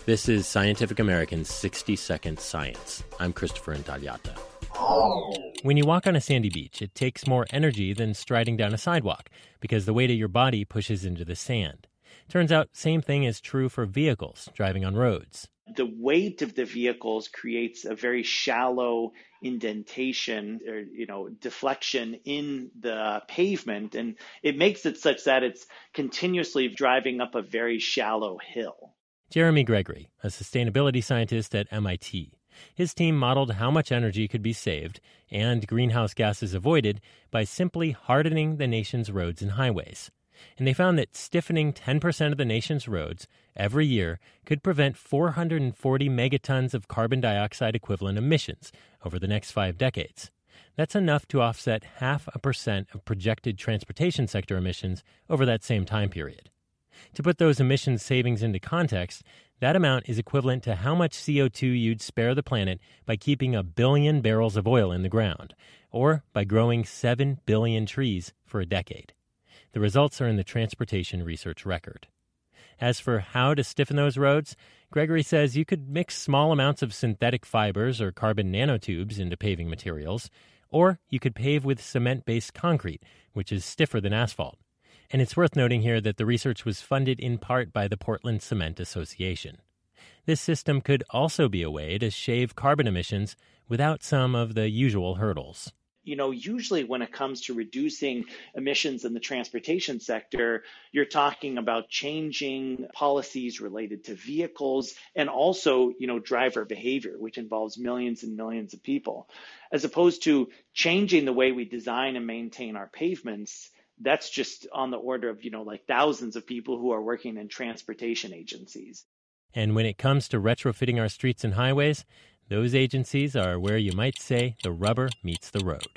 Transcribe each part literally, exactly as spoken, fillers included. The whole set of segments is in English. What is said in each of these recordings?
This is Scientific American's sixty second Science. I'm Christopher Intagliata. When you walk on a sandy beach, it takes more energy than striding down a sidewalk because the weight of your body pushes into the sand. Turns out, same thing is true for vehicles driving on roads. The weight of the vehicles creates a very shallow indentation or, you know, deflection in the pavement, and it makes it such that it's continuously driving up a very shallow hill. Jeremy Gregory, a sustainability scientist at M I T. His team modeled how much energy could be saved and greenhouse gases avoided by simply hardening the nation's roads and highways. And they found that stiffening ten percent of the nation's roads every year could prevent four hundred forty megatons of carbon dioxide equivalent emissions over the next five decades. That's enough to offset half a percent of projected transportation sector emissions over that same time period. To put those emissions savings into context, that amount is equivalent to how much C O two you'd spare the planet by keeping a billion barrels of oil in the ground, or by growing seven billion trees for a decade. The results are in the Transportation Research Record. As for how to stiffen those roads, Gregory says you could mix small amounts of synthetic fibers or carbon nanotubes into paving materials, or you could pave with cement-based concrete, which is stiffer than asphalt. And it's worth noting here that the research was funded in part by the Portland Cement Association. This system could also be a way to shave carbon emissions without some of the usual hurdles. You know, usually when it comes to reducing emissions in the transportation sector, you're talking about changing policies related to vehicles and also, you know, driver behavior, which involves millions and millions of people, as opposed to changing the way we design and maintain our pavements. That's just on the order of, you know, like thousands of people who are working in transportation agencies. And when it comes to retrofitting our streets and highways, those agencies are where you might say the rubber meets the road.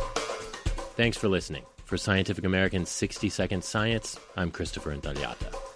Thanks for listening. For Scientific American's sixty second Science, I'm Christopher Intagliata.